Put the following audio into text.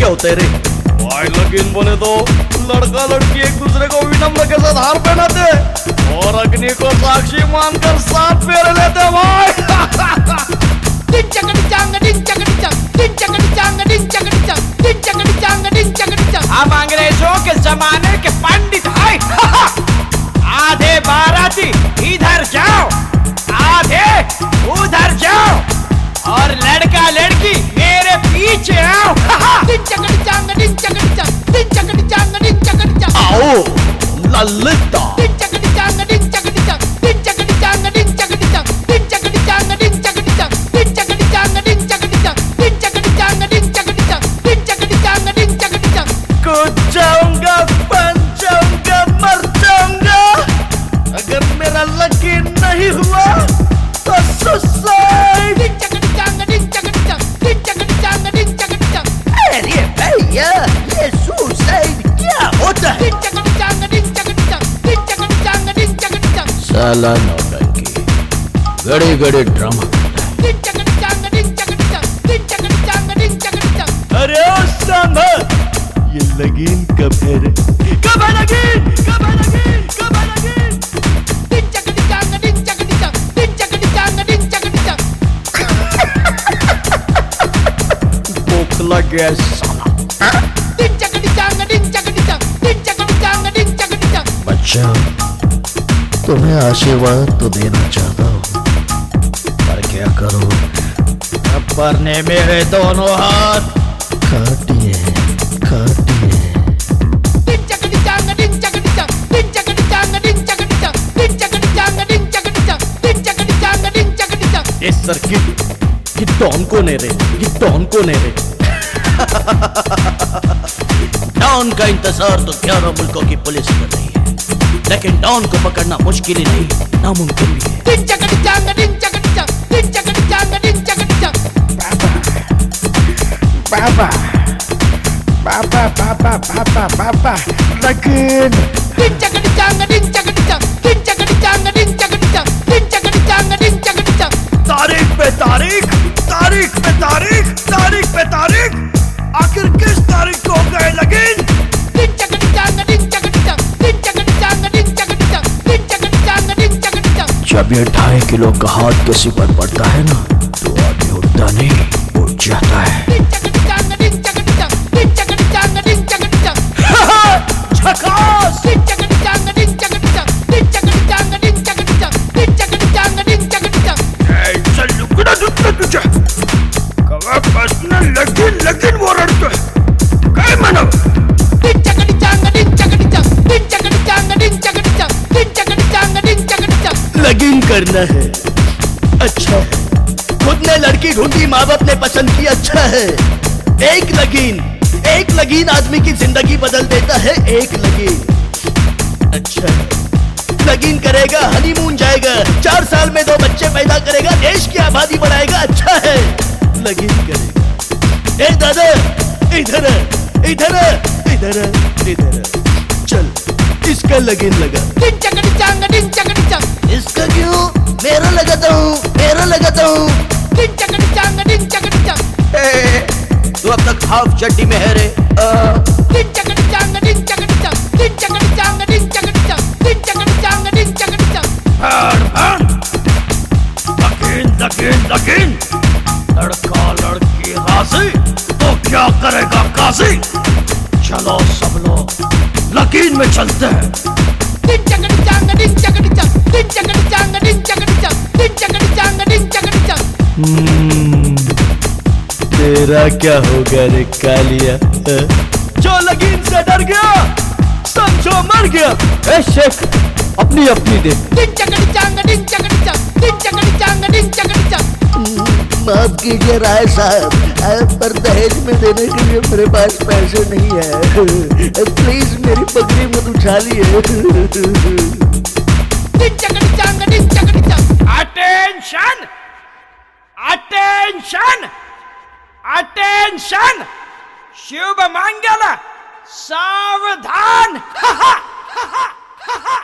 क्या होता है रे? भाई लगीन बोले तो लड़का लड़की एक दूसरे को विनम्र के साथ हार पहनाते और अग्नि को साक्षी मानकर साथ फेरे लेते भाई। हम अंग्रेजों के जमाने के पंडित हैं। आधे बाराती इधर जाओ, आधे उधर जाओ और लड़का लड़की मेरे पीछे आओ। आओ ललिता। कूद जाऊंगा, बन जाऊंगा, मर जाऊंगा, अगर मेरा लगीन नहीं हुआ तो सुसाइड। अरे भैया, ये सुसाइड क्या होता है? साला नौटंकी, गड़े गड़े ड्रामा करता है। अरे ओ सांभर, ये लगीन कब है रे? कब है लगीन? कब है लगीन? कब है लगीन? भूख लग गया साला। बच्चा, तुम्हें आशीर्वाद तो देना चाहता हूँ, पर क्या करूँ? गब्बर ने मेरे दोनों हाथ काटिए। इस सर्किट ये डॉन को ने रे, ये डॉन को ने रे। डॉन का इंतजार तो 11 मुल्कों की पुलिस कर रही है, लेकिन डॉन को पकड़ना मुश्किल ही नहीं, नामुमकिन भी है। बाबा बाबा बाबा बाबा बाबा लगीन। तारीख पे तारीख, तारीख पे तारीख, तारीख पे तारीख, आखिर किस तारीख को गए लगीन? जब ये 2.5 किलो का हाथ किसी पर पड़ता है ना, तो आदमी उठता नहीं, उठ जाता है। झकास। लगीन वो रड़ते काय मानव। लगीन करना है, अच्छा है। खुद ने लड़की ढूंढी, माँ बाप ने पसंद की, अच्छा है। एक लगीन आदमी की जिंदगी बदल देता है, एक लगीन। अच्छा है, लगीन करेगा, हनीमून जाएगा, 4 साल में 2 बच्चे पैदा करेगा, देश की आबादी बढ़ाएगा, अच्छा है। लगीन करेगा। ए दादा, इधर इधर इधर इधर चल, इसका लगीन लगा। इसका क्यों? मेरा लगाता हूँ। तू अब तक हाफ चड्डी में है रे। लगीन लड़का लड़की राजी तो क्या करेगा काजी? चलो सब लोग लगीन में चलते हैं। तेरा क्या होगा रे कालिया? जो लगीन से डर गया समझो मर गया। ए शेख, अपनी दे। माफ कीजिए राय साहब, पर दहेज में देने के लिए मेरे पास पैसे नहीं है। प्लीज मेरी पगड़ी मत उछालिए। अटेंशन, अटेंशन, अटेंशन, शुभ मंगल, सावधान।